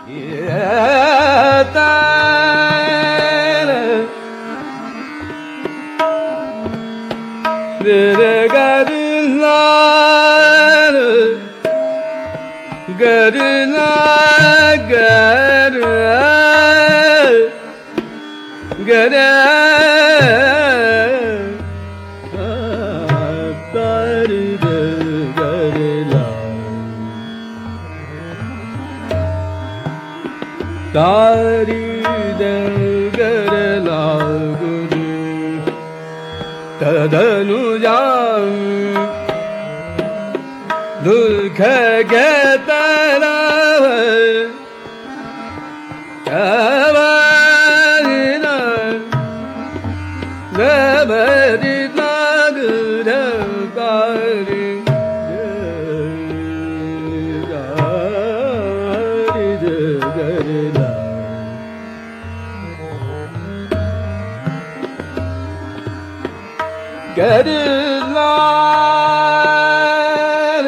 तारी दगर लागुरु तदनु जाम दुख के तारा कवरिना नबरी नागुर कारी Get it light,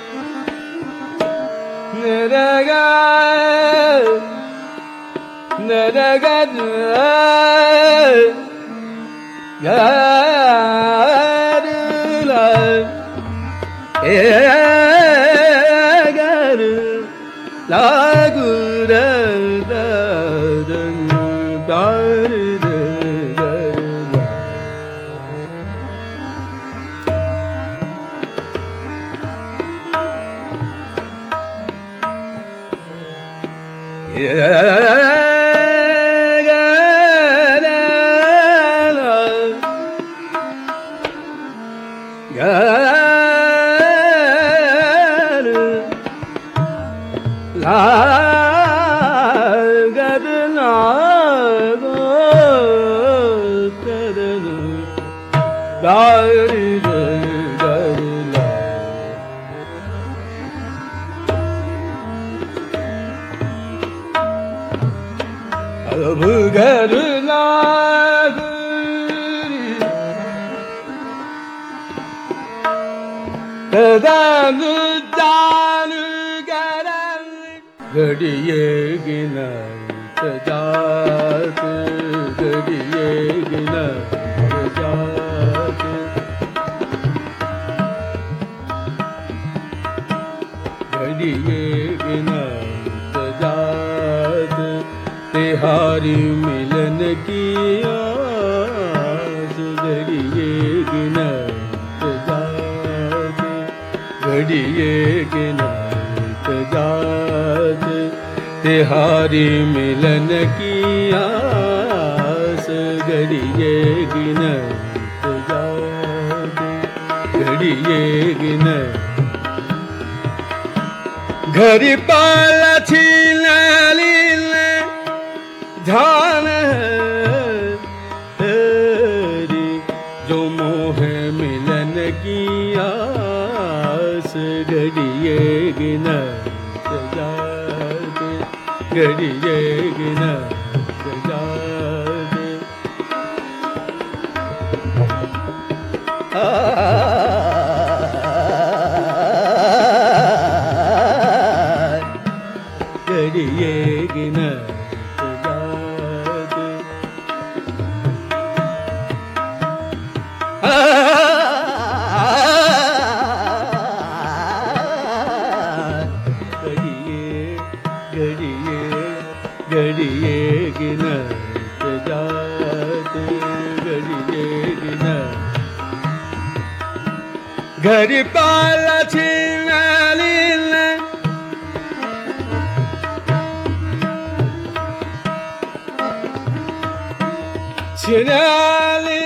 घड़िए गिना जात घड़िए गिना जात घड़िए गिना जात तिहारी मिलन की आस घड़िए गिना जात घड़िए गिना जात तिहारी मिलन की आस घड़िए गिनत जात घड़िए गिनत घड़ी पाला छीन लीन ध्यान हरी जो मोह मिलन की आस घड़िए गिनत जात घड़िए गिनत जात घड़िए गिनत जात घड़िए गिनत जात घड़िए गिनत घड़ी पाला छीन लीन छीन